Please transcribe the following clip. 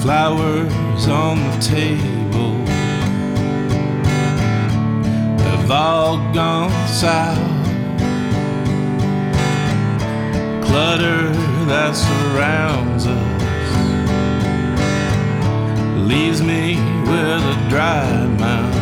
flowers on the table have all gone south. Clutter that surrounds us leaves me with a dry mouth.